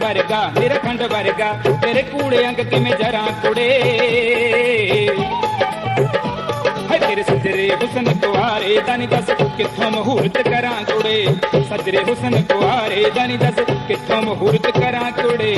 वर्गा मेरा खंड वर्गा तेरे कूड़े अंग किवें जरां कुड़े है तेरे सजरे हुसन कुआरे दानी दस कित्थों मुहूर्त करां कुड़े सजरे हुसन कुआरे दानी दस कित्थों मुहूर्त करां कुड़े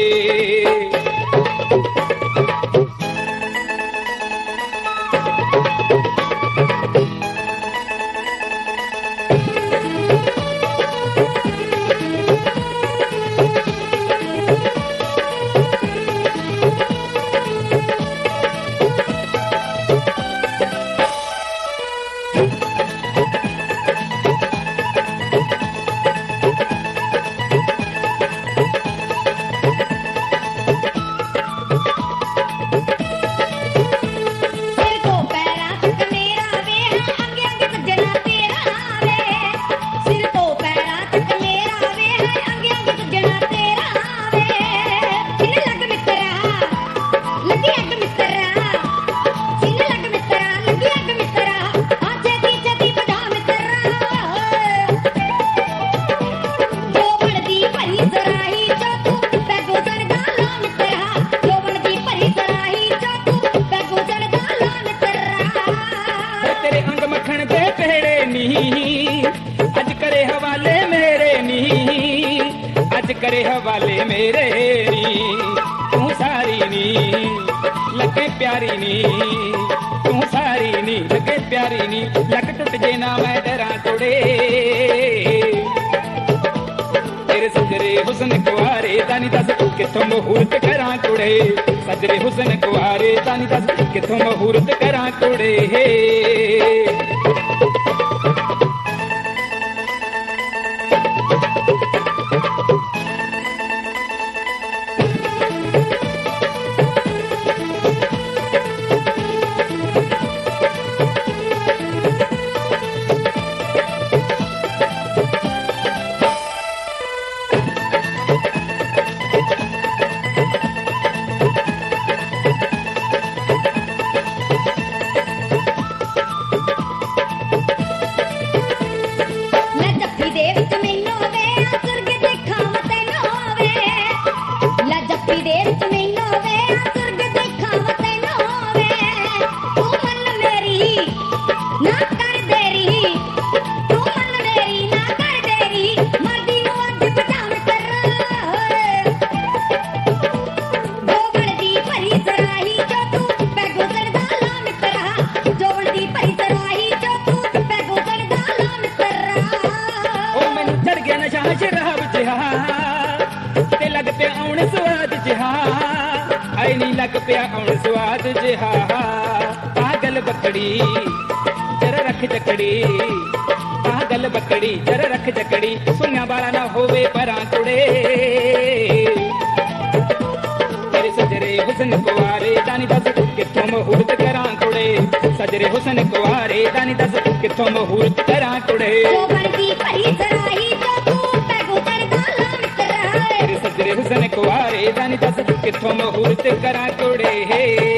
अज करे हवाले मेरे नी अज करे हवाले मेरे नी तू सारी नी लगे प्यारी नी तू सारी नी लगे प्यारी नी लग टुट जे ना मैं डरा तोड़े तेरे सजरे हुसन कुआरे दानी दस कित्थों मुहूर्त करां कुड़े सजरे हुसन कुआरे दानी दस कित्थों मुहूर्त करां कुड़े लग पिया आउण स्वाद जिहा पागल बकड़ी जरा रख जकड़ी पागल बकड़ी जरा रख जकड़ी सुनिया वाला ना होवे परां कुड़े तेरे सजरे हुसन कुआरे दानी दस कित्थों मुहूर्त करां कुड़े सजरे हुसन कुआरे दानी दस कित्थों मुहूर्त करां कुड़े तेरे सजरे हुसन कुआरे दानी दस कित्थों मुहूर्त करां कुड़े